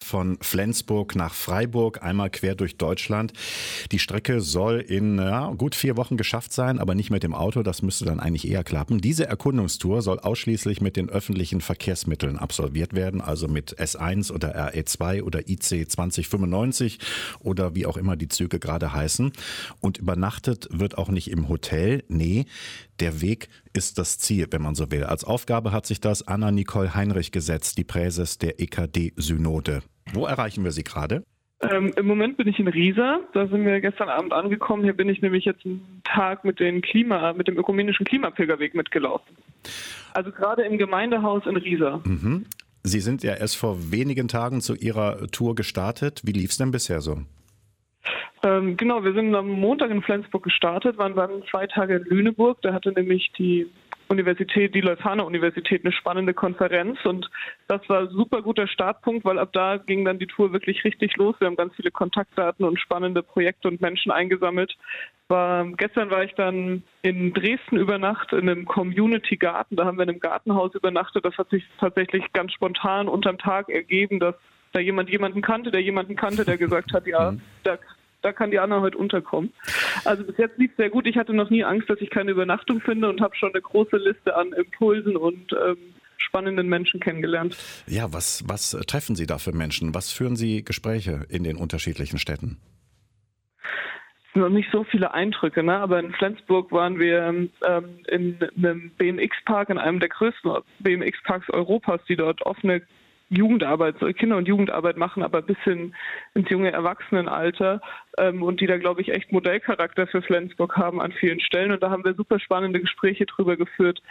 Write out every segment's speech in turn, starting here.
von Flensburg nach Freiburg, einmal quer durch Deutschland. Die Strecke soll in gut 4 Wochen geschafft sein, aber nicht mit dem Auto, das müsste dann eigentlich eher klappen. Diese Erkundungstour soll ausschließlich mit den öffentlichen Verkehrsmitteln absolviert werden, also mit S1 oder RE2 oder IC 2095 oder wie auch immer die Züge gerade heißen. Und übernachtet wird auch nicht im Hotel, nee, der Weg ist das Ziel, wenn man so will. Als Aufgabe hat sich das Anna-Nicole Heinrich gesetzt, die Präses der EKD-Synode. Wo erreichen wir Sie gerade? Im Moment bin ich in Riesa. Da sind wir gestern Abend angekommen. Hier bin ich nämlich jetzt einen Tag mit dem ökumenischen Klimapilgerweg mitgelaufen. Also gerade im Gemeindehaus in Riesa. Mhm. Sie sind ja erst vor wenigen Tagen zu Ihrer Tour gestartet. Wie lief es denn bisher so? Genau, wir sind am Montag in Flensburg gestartet, waren dann 2 Tage in Lüneburg. Da hatte nämlich die Leuphana-Universität eine spannende Konferenz und das war ein super guter Startpunkt, weil ab da ging dann die Tour wirklich richtig los. Wir haben ganz viele Kontaktdaten und spannende Projekte und Menschen eingesammelt. Gestern war ich dann in Dresden über Nacht in einem Community-Garten. Da haben wir in einem Gartenhaus übernachtet. Das hat sich tatsächlich ganz spontan unterm Tag ergeben, dass da jemanden kannte, der gesagt hat, ja, da kann die Anna heute unterkommen. Also bis jetzt lief es sehr gut. Ich hatte noch nie Angst, dass ich keine Übernachtung finde und habe schon eine große Liste an Impulsen und spannenden Menschen kennengelernt. Ja, was treffen Sie da für Menschen? Was führen Sie Gespräche in den unterschiedlichen Städten? Es sind noch nicht so viele Eindrücke, ne? Aber in Flensburg waren wir in einem BMX-Park, in einem der größten BMX-Parks Europas, die dort offene Kinder- und Jugendarbeit machen, aber bis hin ins junge Erwachsenenalter und die da, glaube ich, echt Modellcharakter für Flensburg haben an vielen Stellen. Und da haben wir super spannende Gespräche drüber geführt,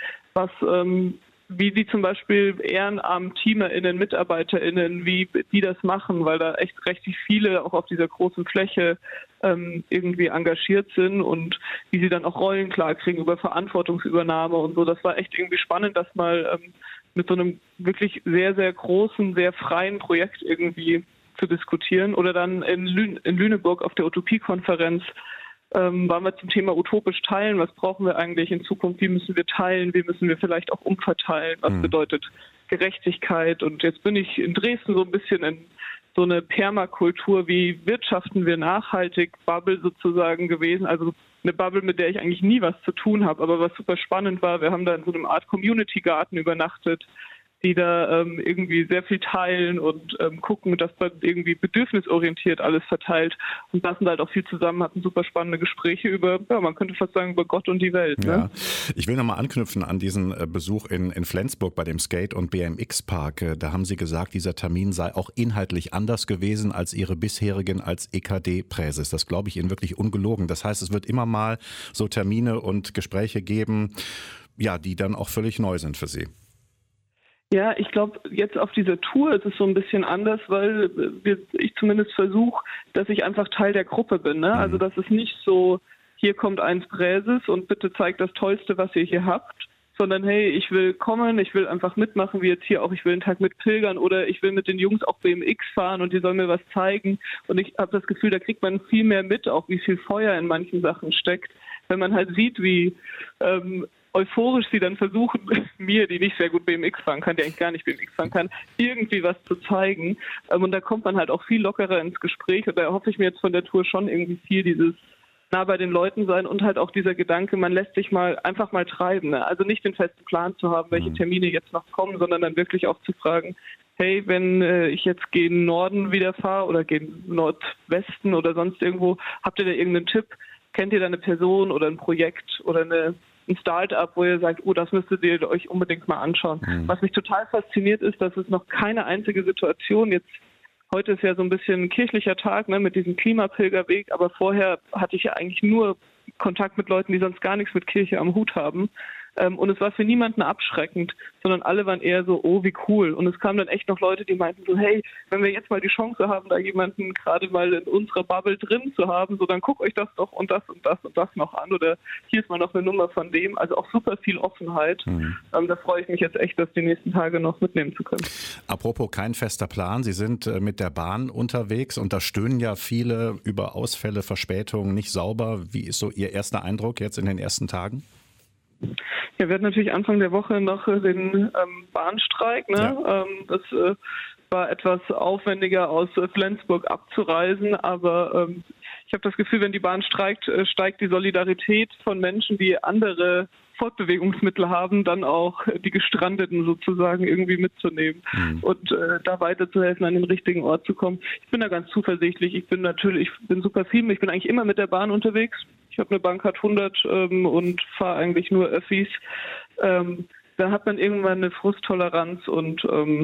wie die zum Beispiel EhrenamtteamerInnen, MitarbeiterInnen, wie die das machen, weil da echt recht viele auch auf dieser großen Fläche irgendwie engagiert sind und wie sie dann auch Rollen klarkriegen über Verantwortungsübernahme und so. Das war echt irgendwie spannend, das mal mit so einem wirklich sehr, sehr großen, sehr freien Projekt irgendwie zu diskutieren. Oder dann in Lüneburg auf der Utopie-Konferenz waren wir zum Thema utopisch teilen. Was brauchen wir eigentlich in Zukunft? Wie müssen wir teilen? Wie müssen wir vielleicht auch umverteilen? Was bedeutet Gerechtigkeit? Und jetzt bin ich in Dresden so ein bisschen in so eine Permakultur, wie wirtschaften wir nachhaltig, Bubble sozusagen gewesen. Also eine Bubble, mit der ich eigentlich nie was zu tun habe, aber was super spannend war, wir haben da in so einem Art Community-Garten übernachtet, die da irgendwie sehr viel teilen und gucken, dass man irgendwie bedürfnisorientiert alles verteilt und lassen halt auch viel zusammen, hatten super spannende Gespräche über, man könnte fast sagen, über Gott und die Welt. Ne? Ja. Ich will nochmal anknüpfen an diesen Besuch in Flensburg bei dem Skate- und BMX-Park. Da haben Sie gesagt, dieser Termin sei auch inhaltlich anders gewesen als Ihre bisherigen als EKD-Präses. Das glaube ich Ihnen wirklich ungelogen. Das heißt, es wird immer mal so Termine und Gespräche geben, ja, die dann auch völlig neu sind für Sie. Ja, ich glaube, jetzt auf dieser Tour ist es so ein bisschen anders, weil ich zumindest versuche, dass ich einfach Teil der Gruppe bin. Ne? Also das ist nicht so, hier kommt eins Präses und bitte zeigt das Tollste, was ihr hier habt, sondern hey, ich will kommen, ich will einfach mitmachen, wie jetzt hier auch, ich will einen Tag mit pilgern oder ich will mit den Jungs auch BMX fahren und die sollen mir was zeigen. Und ich habe das Gefühl, da kriegt man viel mehr mit, auch wie viel Feuer in manchen Sachen steckt, wenn man halt sieht, wie euphorisch sie dann versuchen, mir, die nicht sehr gut BMX fahren kann, die eigentlich gar nicht BMX fahren kann, irgendwie was zu zeigen. Und da kommt man halt auch viel lockerer ins Gespräch. Und da hoffe ich mir jetzt von der Tour schon irgendwie viel dieses nah bei den Leuten sein und halt auch dieser Gedanke, man lässt sich einfach mal treiben. Ne? Also nicht den festen Plan zu haben, welche Termine jetzt noch kommen, sondern dann wirklich auch zu fragen, hey, wenn ich jetzt gegen Norden wieder fahre oder gegen Nordwesten oder sonst irgendwo, habt ihr da irgendeinen Tipp? Kennt ihr da eine Person oder ein Projekt oder ein Start-up, wo ihr sagt, das müsstet ihr euch unbedingt mal anschauen. Was mich total fasziniert ist, dass es noch keine einzige Situation jetzt, heute ist ja so ein bisschen ein kirchlicher Tag, ne, mit diesem Klimapilgerweg, aber vorher hatte ich ja eigentlich nur Kontakt mit Leuten, die sonst gar nichts mit Kirche am Hut haben. Und es war für niemanden abschreckend, sondern alle waren eher so, oh, wie cool. Und es kamen dann echt noch Leute, die meinten so, hey, wenn wir jetzt mal die Chance haben, da jemanden gerade mal in unserer Bubble drin zu haben, so dann guckt euch das doch und das und das und das noch an oder hier ist mal noch eine Nummer von dem. Also auch super viel Offenheit. Da freue ich mich jetzt echt, das die nächsten Tage noch mitnehmen zu können. Apropos kein fester Plan, Sie sind mit der Bahn unterwegs und da stöhnen ja viele über Ausfälle, Verspätungen, nicht sauber. Wie ist so Ihr erster Eindruck jetzt in den ersten Tagen? Ja, wir hatten natürlich Anfang der Woche noch den Bahnstreik. Ne? Ja. Das war etwas aufwendiger aus Flensburg abzureisen, aber ich habe das Gefühl, wenn die Bahn streikt, steigt die Solidarität von Menschen, die andere Fortbewegungsmittel haben, dann auch die Gestrandeten sozusagen irgendwie mitzunehmen und da weiterzuhelfen, an den richtigen Ort zu kommen. Ich bin da ganz zuversichtlich. Ich bin super viel. Ich bin eigentlich immer mit der Bahn unterwegs. Ich habe eine Bahncard 100 und fahre eigentlich nur Öffis. Da hat man irgendwann eine Frusttoleranz und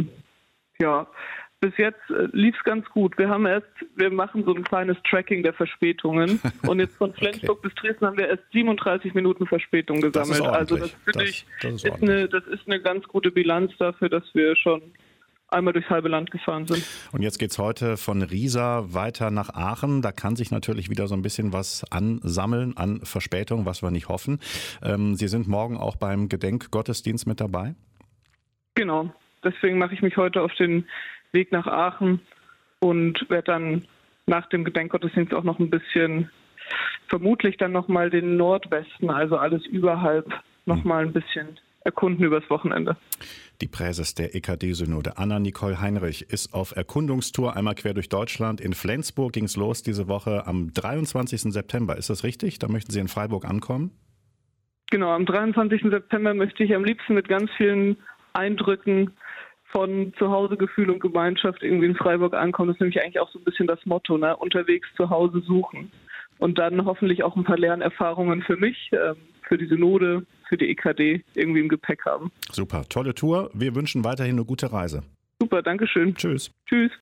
bis jetzt lief es ganz gut. Wir machen so ein kleines Tracking der Verspätungen und jetzt von Flensburg bis Dresden haben wir erst 37 Minuten Verspätung gesammelt. Das finde ich ist eine ganz gute Bilanz dafür, dass wir schon einmal durchs halbe Land gefahren sind. Und jetzt geht es heute von Riesa weiter nach Aachen. Da kann sich natürlich wieder so ein bisschen was ansammeln an Verspätung, was wir nicht hoffen. Sie sind morgen auch beim Gedenkgottesdienst mit dabei? Genau. Deswegen mache ich mich heute auf den Weg nach Aachen und werde dann nach dem Gedenkgottesdienst auch noch ein bisschen, vermutlich dann nochmal den Nordwesten, also alles überhalb, nochmal ein bisschen erkunden übers Wochenende. Die Präses der EKD-Synode, Anna-Nicole Heinrich, ist auf Erkundungstour einmal quer durch Deutschland. In Flensburg ging es los diese Woche am 23. September. Ist das richtig? Da möchten Sie in Freiburg ankommen? Genau, am 23. September möchte ich am liebsten mit ganz vielen Eindrücken von Zuhausegefühl und Gemeinschaft irgendwie in Freiburg ankommen. Das ist nämlich eigentlich auch so ein bisschen das Motto, ne? Unterwegs zu Hause suchen. Und dann hoffentlich auch ein paar Lernerfahrungen für mich, für die Synode, für die EKD irgendwie im Gepäck haben. Super, tolle Tour. Wir wünschen weiterhin eine gute Reise. Super, danke schön. Tschüss. Tschüss.